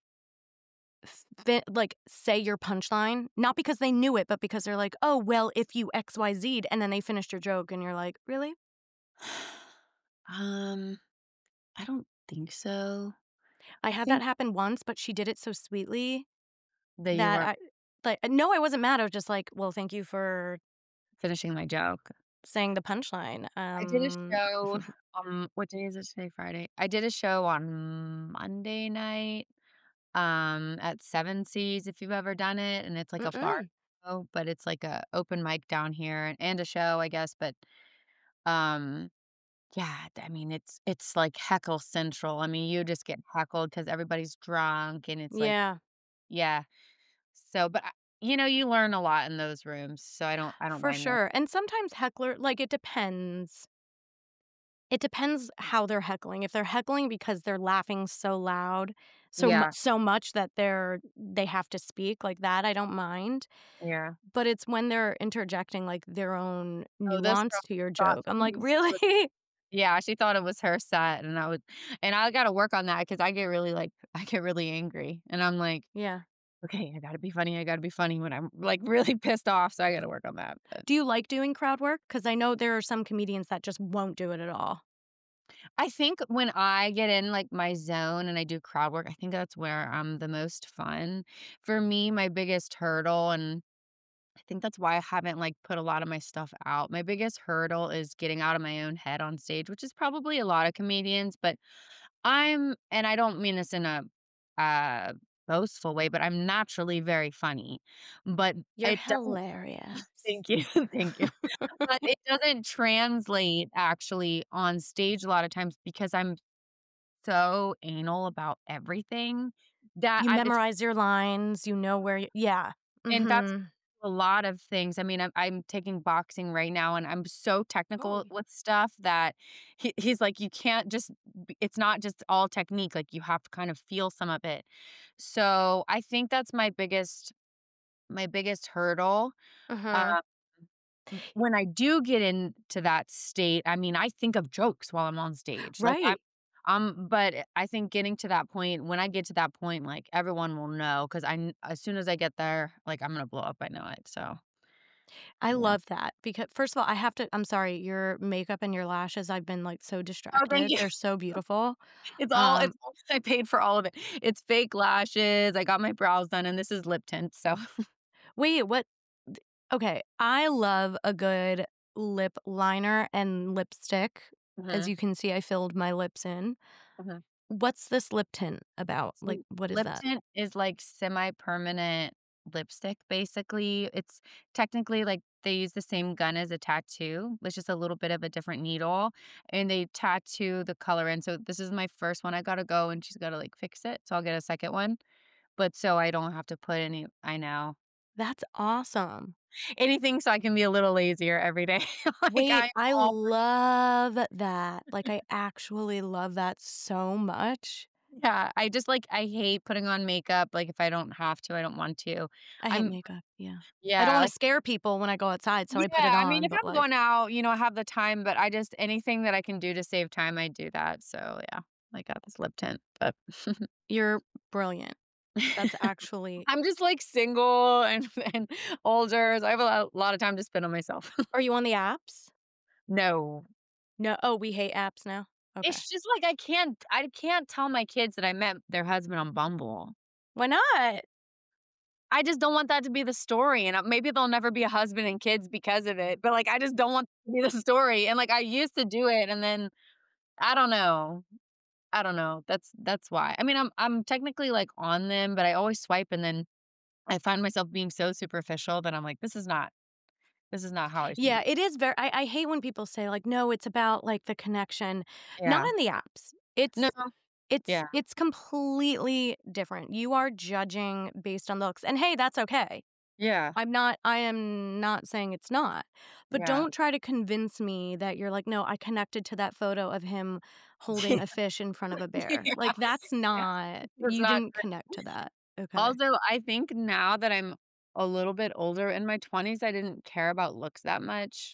fi like, say your punchline? Not because they knew it, but because they're like, "Oh, well, if you X Y Z'd," and then they finished your joke, and you're like, "Really?" Um, I don't think so. I I had that think happen once, but she did it so sweetly that you that weren't I like, no, I wasn't mad. I was just like, "Well, thank you for finishing my joke. saying the punchline." I did a Um show, um, what day is it today? Friday. I did a show on Monday night, um, at Seven Seas, if you've ever done it, and it's like a fart Mm-mm. show, but it's like a open mic down here and and a show, I guess, but, um, yeah, I mean, it's it's like heckle central. I mean, you just get heckled because everybody's drunk, and it's like Yeah, yeah. So, but I you know, you learn a lot in those rooms, so I don't I don't for mind that. sure. And sometimes heckler like, it depends. It depends how they're heckling. If they're heckling because they're laughing so loud, so mu Yeah, so much that they're they have to speak like that, I don't mind. yeah. But it's when they're interjecting, like, their own Oh, this nuance girl to your thought joke. I'm like, she was "Really?" yeah, she thought it was her set, and I was and I gotta work on that because I get really, like I get really angry, and I'm like, Yeah. "Okay, I gotta be funny, I gotta be funny," when I'm, like, really pissed off, so I gotta work on that, but Do you like doing crowd work? Because I know there are some comedians that just won't do it at all. I think when I get in, like, my zone and I do crowd work, I think that's where I'm the most fun. For me, my biggest hurdle and I think that's why I haven't like put a lot of my stuff out. My biggest hurdle is getting out of my own head on stage, which is probably a lot of comedians, but I'm and I don't mean this in a uh boastful way, but I'm naturally very funny. But You're it doesn't hilarious. thank you. Thank you. But it doesn't translate actually on stage a lot of times because I'm so anal about everything that You I it's memorize your lines, you know where you yeah. and that's Mhm. a lot of things. I mean, I'm I'm taking boxing right now, and I'm so Oh, technical with stuff that he he's like, "You can't just b it's not just all technique, like, you have to kind of feel some of it." So, I think that's my biggest my biggest hurdle. uh-huh. Um, when I do get into that state, I mean, I think of jokes while I'm on stage. Like, I'm Right. um, but I think getting to that point when I get to that point, like, everyone will know because I kn as soon as I get there, like, I'm gonna blow up, I know it, so, I yeah. love that because first of all, I have to I'm sorry, your makeup and your lashes, I've been, like, so Oh, thank distracted. you. They're so beautiful. It's all Um, it's all I paid for all of it. It's fake lashes, I got my brows done, and this is lip tint, so wait, what th okay, I love a good lip liner and lipstick. As Mhm, you can see, I filled my lips in. mhm. What's this lip tint about? Like, So, what is lip that? tint is, like, semi-permanent lipstick, basically. It's technically, like, they use the same gun as a tattoo, it's just a little bit of a different needle, and they tattoo the color in, so this is my first one, I gotta go, and she's gotta, like, fix it, so I'll get a second one, but so I don't have to put any I know. That's awesome. Anything so I can be a little lazier every day. Like, Wait, I'm I all love that. Like, I actually love that so much. Yeah, I just, like I hate putting on makeup, like, if I don't have to, I don't want to. I hate I'm makeup, yeah. I don't Yeah, wanna like scare people when I go outside, so I put it Yeah, I mean, on, if but, I'm like, going out, you know, I have the time, but I just anything that I can do to save time, I do that, so, yeah, I got this lip tint, but you're brilliant. That's actually I'm just, like, single and and older, so I have a lot lot of time to spend on myself. Are you on the apps? No. No oh, we hate apps now? Okay. It's just, like, I can't I can't tell my kids that I met their husband on Bumble. Why not? I just don't want that to be the story, and, uh, maybe they'll never be a husband and kids because of it, but, like, I just don't want that to be the story, and, like, I used to do it, and then I don't know. I don't know. That's that's why. I mean, I'm I'm technically, like, on them, but I always swipe, and then I find myself being so superficial that I'm like, "This is not this is not how I should Yeah, be." it is very I I hate when people say, like, "No, it's about, like, the connection." Not Yeah. in the apps. No. It's it's Yeah. it's completely different. You are judging based on looks, and hey, that's okay. Yeah. I'm not I am not saying it's not. But Yeah. don't try to convince me that you're like, "No, I connected to that photo of him holding a fish in front of a bear." Yeah. Like, that's Yeah. not That's you not didn't connect to that. Okay. Also, I think now that I'm a little bit older, in my twenties, I didn't care about looks that much.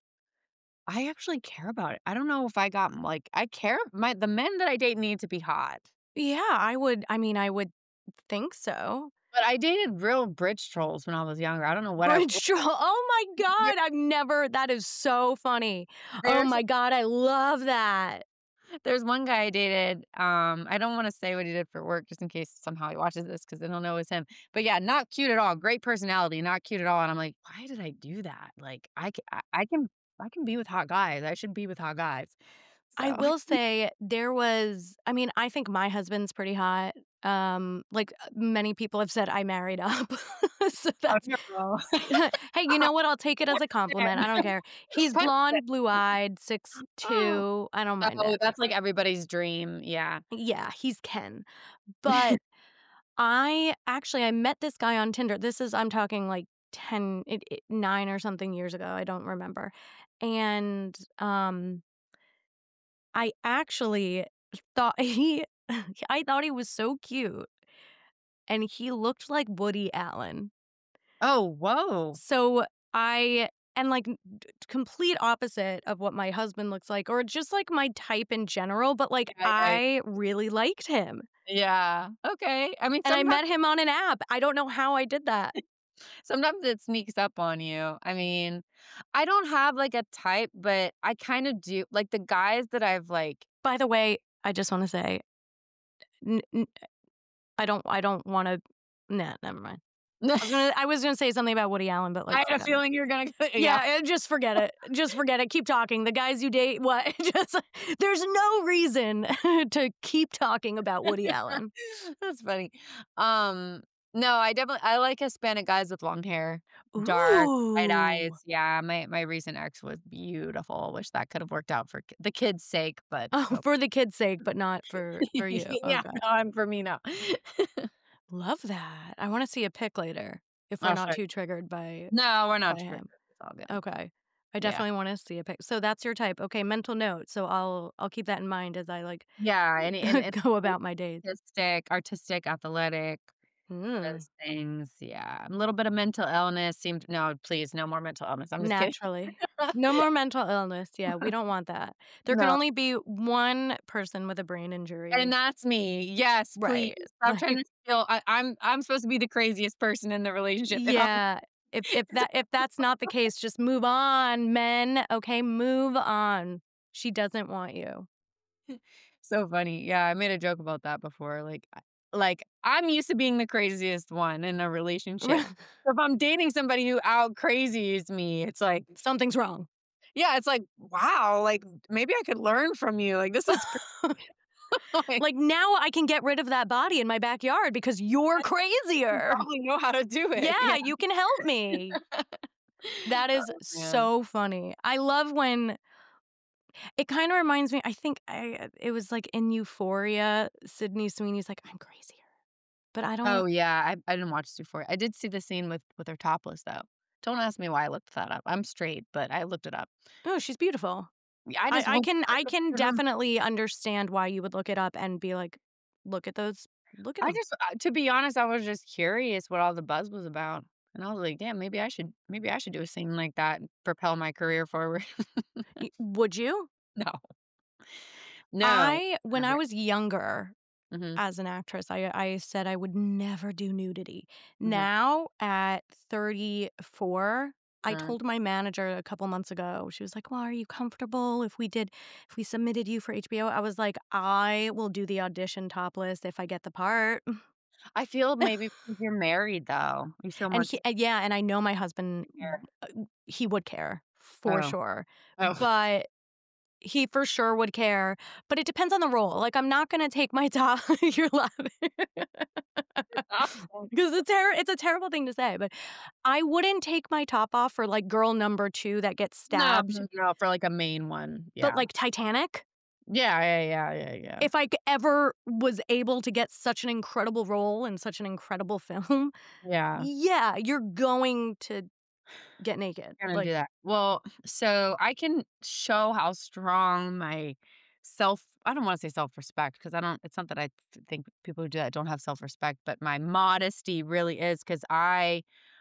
I actually care about it. I don't know if I got, like I care my the men that I date need to be hot. Yeah, I would I mean, I would think so. But I dated real bridge trolls when I was younger. I don't know what I Bridge troll. Oh my Yeah, god, I've never that is so funny. Oh there's my god, I love that. there's one guy I dated, um, I don't wanna say what he did for work just in case somehow he watches this because then he'll know it's him. But yeah, not cute at all, great personality, not cute at all, and I'm like, "Why did I do that?" Like, I ca I I can I can be with hot guys. I should be with hot guys. I So will say there was I mean, I think my husband's pretty hot. Um, like, uh, many people have said I married up. So Oh, that's no. hey, you know what? I'll take it as a compliment. I don't care. He's blonde, blue-eyed, six two. I don't mind Oh, it. that's like everybody's dream, yeah. Yeah, he's Ken. But I actually I met this guy on Tinder. This is I'm talking like ten it, it, nine or something years ago. I don't remember. And um I actually thought he I thought he was so cute and he looked like Woody Allen. Oh, whoa. So I and like d- complete opposite of what my husband looks like or just like my type in general, but like Yeah, yeah, I really liked him. yeah. Okay. I mean, And I sometimes met him on an app. I don't know how I did that. sometimes it sneaks up on you. I mean, I don't have, like, a type, but I kinda do like, the guys that I've, like By the way, I just want to say n- n- I don't I don't want to nah, never mind. I was gonna, I was gonna say something about Woody Allen, but like I had a forget it. feeling you were gonna. Yeah, eh, just forget it. Just forget it. Keep talking. The guys you date, what? Just there's no reason to keep talking about Woody Allen. That's funny. Um, no, I definitely I like Hispanic guys with long hair, dark, bright eyes. Ooh. Yeah, my my recent ex was beautiful. Wish that could have worked out for ki- the kids' sake, but Oh, nope. for the kids' sake, but not for for you. yeah, Okay. no, I'm for me now. Love that. I want to see a pic later if we're I'll not show you. too triggered by No, we're not by triggered. him. It's all good. Okay. I Yeah, definitely want to see a pic. So that's your type. Okay, mental note. So I'll I'll keep that in mind as I like yeah, and and, and go about my days. artistic, artistic, athletic. Mm, Those things, yeah. A little bit of mental illness seemed no, please, no more mental illness. I'm just naturally. No more mental illness. Yeah, we don't want that. There can No. only be one person with a brain injury. And that's me. Yes, please. Right. Stop trying Like, to feel I, I'm I'm supposed to be the craziest person in the relationship. and I'm- yeah. If if that if that's not the case, just move on, men. Okay, move on. She doesn't want you. so funny. Yeah, I made a joke about that before. Like I- like I'm used to being the craziest one in a relationship. So if I'm dating somebody who out crazies me, it's like Something's wrong. yeah, it's like wow, like maybe I could learn from you. Like this is like, Like now I can get rid of that body in my backyard because you're you crazier. probably know how to do it. Yeah, you can help me. That is Oh, man. so funny. I love when it kind of reminds me. I think I it was like in Euphoria. Sydney Sweeney's like, I'm crazier, but I don't. Oh yeah, I I didn't watch Euphoria. I did see the scene with with her topless though. Don't ask me why I looked that up. I'm straight, but I looked it up. Oh, she's beautiful. Yeah, I I, just I want- can I can Mhm. definitely understand why you would look it up and be like, look at those. Look at I them. just uh, to be honest, I was just curious what all the buzz was about. And I was like, damn, maybe I should maybe I should do a scene like that and propel my career forward. Y- Would you? no. No. I when I never. was younger, Mhm. as an actress, I I said I would never do nudity. Mhm. Now at thirty-four, I Uh. told my manager a couple months ago. She was like, "Well, are you comfortable if we did if we submitted you for H B O?" I was like, "I will do the audition topless if I get the part." I feel maybe because you're married though. You feel more And he, and yeah, and I know my husband, care. uh, he would care for Oh. sure. Oh. But he for sure would care. But it depends on the role. Like, I'm not going to take my top. You're laughing. Because it's, ter- it's a terrible thing to say. But I wouldn't take my top off for like girl number two that gets stabbed. No, no, for like a main one. Yeah. But like Titanic, yeah, yeah, yeah, yeah, yeah. if I c- ever was able to get such an incredible role in such an incredible film, yeah. yeah, you're going to get naked. Gonna Like, do that. Well, so I can show how strong my self I don't want to say self-respect because I don't it's not that I th- think people who do that don't have self-respect, but my modesty really is because I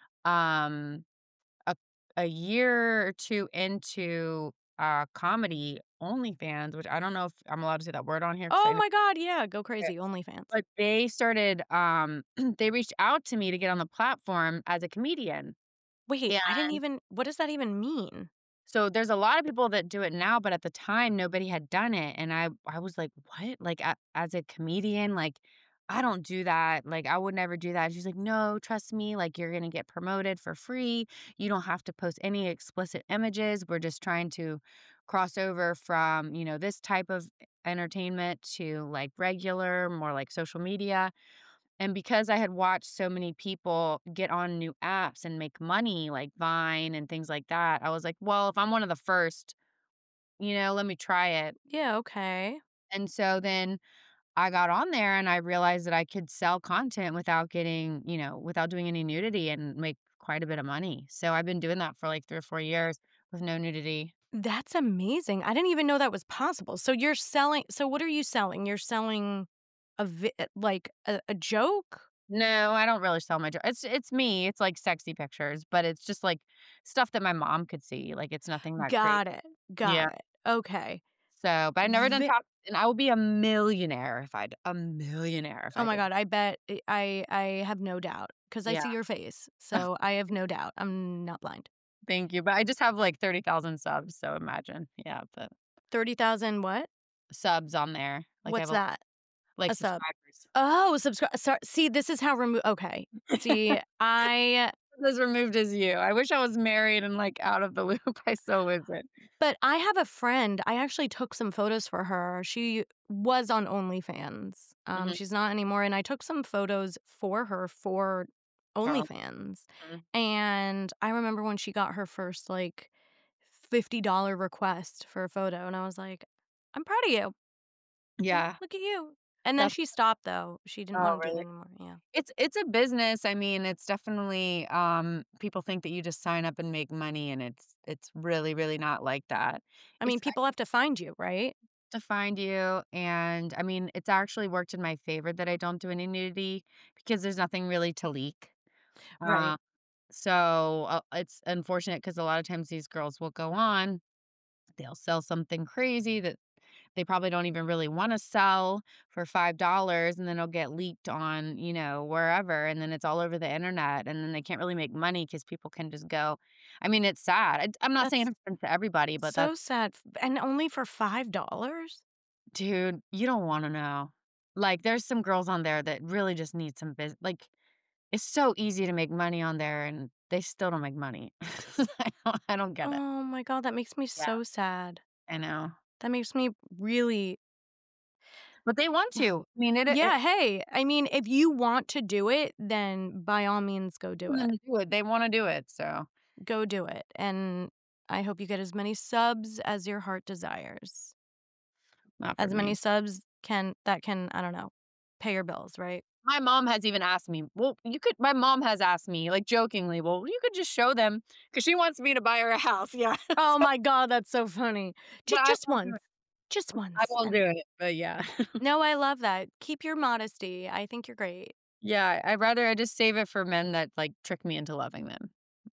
um a a year or two into uh comedy OnlyFans, which I don't know if I'm allowed to say that word on here. 'cause I oh know- my God, yeah, go crazy, OnlyFans. but they started um they reached out to me to get on the platform as a comedian. Wait, I didn't And- even, what does that even mean? So there's a lot of people that do it now, but at the time nobody had done it, and I I was like, "What?" Like a, as a comedian, like I don't do that. Like I would never do that. She's like, "No, trust me. Like you're gonna get promoted for free. You don't have to post any explicit images. We're just trying to cross over from you know this type of entertainment to like regular, more like social media." And because I had watched so many people get on new apps and make money, like Vine and things like that, I was like, well, if I'm one of the first, you know, let me try it. Yeah, okay. And so then I got on there and I realized that I could sell content without getting, you know, without doing any nudity and make quite a bit of money. So I've been doing that for like three or four years with no nudity. That's amazing. I didn't even know that was possible. So you're selling, so what are you selling? You're selling a vi- like a, a joke? No, I don't really sell my job. It's it's me. It's like sexy pictures, but it's just like stuff that my mom could see. Like it's nothing that Got crazy. it. Got Yeah. it. Okay. So, but I've never done Vi- top, and I will be a millionaire if I'd a millionaire. If Oh I my did. God, I bet I I have no doubt because I Yeah. see your face. So I have no doubt. I'm not blind. Thank you, but I just have like thirty thousand subs. So imagine, yeah, the thirty thousand what? subs on there. Like I What's have a- that? Like A sub. subscribers. Oh, subscribe. So, see, this is how remove. Okay. See, I. As removed as you. I wish I was married and like out of the loop. I so wasn't. But I have a friend. I actually took some photos for her. She was on OnlyFans. Um, Mhm. She's not anymore. And I took some photos for her for OnlyFans. Mhm. And I remember when she got her first like fifty dollars request for a photo. And I was like, I'm proud of you. Yeah. Look at you. And then That's- she stopped though. She didn't Oh, want to do really? it anymore. Yeah. It's it's a business. I mean, it's definitely um people think that you just sign up and make money, and it's it's really, really not like that. I mean, It's people have to find you, right? to find you, and I mean, it's actually worked in my favor that I don't do any nudity because there's nothing really to leak. Right. Uh, so uh, it's unfortunate because a lot of times these girls will go on, they'll sell something crazy that they probably don't even really wanna sell for five dollars, and then it'll get leaked on, you know, wherever, and then it's all over the internet, and then they can't really make money because people can just go I mean, it's sad. I I'm not saying it That's happens to everybody, but so that's sad. And only for five dollars? dude, you don't wanna know. Like, there's some girls on there that really just need some business. Like, it's so easy to make money on there, and they still don't make money. I don't I don't get it. Oh my God, that makes me Yeah, so sad. I know. That makes me really. But they want to. I mean, it it Yeah, hey, I mean, if you want to do it, then by all means go do it. do it. They wanna do it, so Go do it. And I hope you get as many subs as your heart desires. not for As many me. subs can that can, I don't know, pay your bills, right? My mom has even asked me, well, you could, my mom has asked me, like jokingly, well, you could just show them because she wants me to buy her a house. Yeah. Oh my God, that's so funny. But Just, I just won't do once. Just once. I won't do it. But yeah. No, I love that. Keep your modesty. I think you're great. Yeah. I'd rather I just save it for men that like trick me into loving them.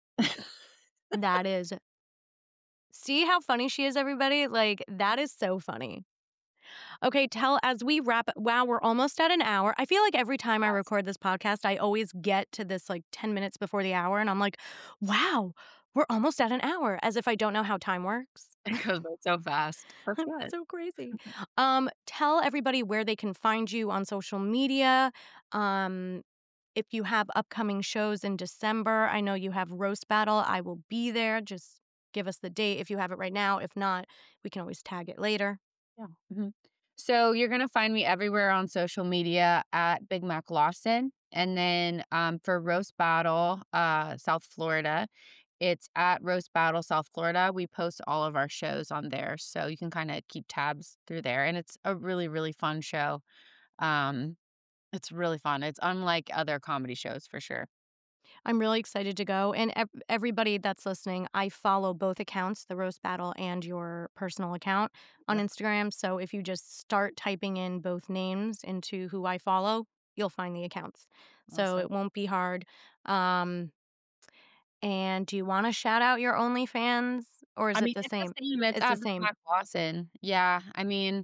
That is. See how funny she is, everybody? Like, that is so funny. Okay, tell as we wrap. Wow, we're almost at an hour. I feel like every time I Yes. record this podcast, I always get to this like ten minutes before the hour, and I'm like, wow, we're almost at an hour, as if I don't know how time works. It goes by so fast. That's good. It's so crazy. Um, tell everybody where they can find you on social media. Um, if you have upcoming shows in December, I know you have Roast Battle. I will be there. Just give us the date if you have it right now. If not, we can always tag it later. Yeah. Mhm. So you're going to find me everywhere on social media at Big Mac Lawson. And then um, for Roast Battle, uh, South Florida, it's at Roast Battle, South Florida. We post all of our shows on there. So you can kind of keep tabs through there. And it's a really, really fun show. Um, it's really fun. It's unlike other comedy shows for sure. I'm really excited to go. And ev- everybody that's listening, I follow both accounts, the Roast Battle and your personal account on Yeah. Instagram. So if you just start typing in both names into who I follow, you'll find the accounts. So Awesome. it won't be hard. Um, and do you want to shout out your OnlyFans, or is I it mean, the it's same? the same. It's, It's the at Big same. Mac Lawson. Yeah. I mean,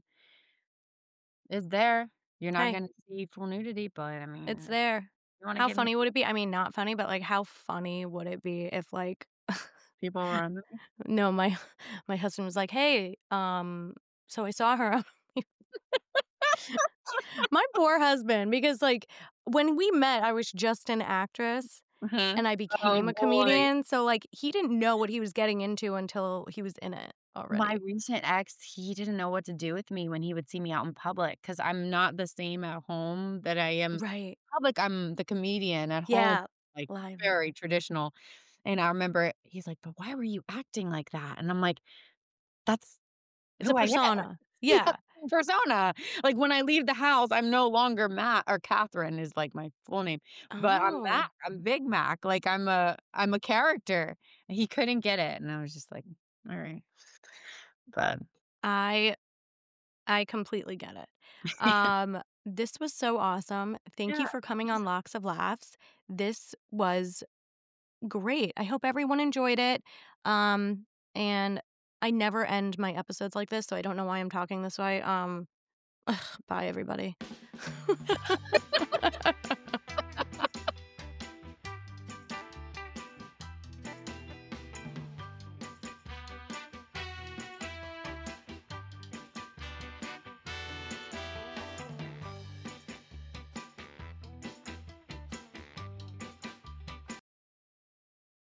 it's there. You're not Hey. going to see full nudity, but I mean, It's there. you wanna How get funny would it be? I mean, not funny, but like, how funny would it be if like, people around. no, my my husband was like, "Hey, um, so I saw her." My poor husband, because like when we met, I was just an actress Mhm. and I became Oh, a boy. comedian. So like he didn't know what he was getting into until he was in it already. My recent ex, he didn't know what to do with me when he would see me out in public because I'm not the same at home that I am Right. public. I'm the comedian at home, Yeah. like Live. very traditional. And I remember he's like, "But why were you acting like that?" And I'm like, "That's It's who a I am." persona. Yeah. Persona. Like when I leave the house, I'm no longer Matt or Catherine is like my full name, but I'm Oh. Mac. I'm Big Mac. Like I'm a I'm a character. And he couldn't get it, and I was just like, all right, but I I completely get it. Um, this was so awesome. Thank you Yeah, for coming on Locks of Laughs. This was great. I hope everyone enjoyed it. Um, and I never end my episodes like this, so I don't know why I'm talking this way. Um, bye, everybody.